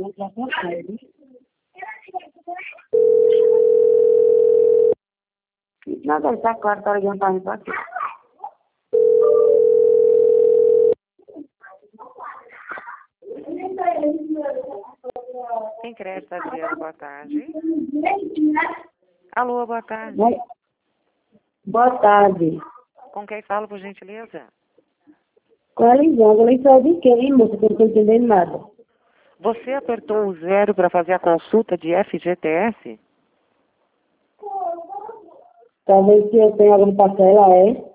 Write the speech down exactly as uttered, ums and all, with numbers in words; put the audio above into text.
Não, deve estar claro, está ligando para mim para aqui. Quem crédito, Adriana, boa tarde. Alô, boa tarde. Boa tarde. Com quem falo, por gentileza? Com a Lisandra, eu nem sei de quem, moça, que eu não estou entendendo nada. Você apertou o zero para fazer a consulta de F G T S? Talvez se eu tenha alguma parcela, é?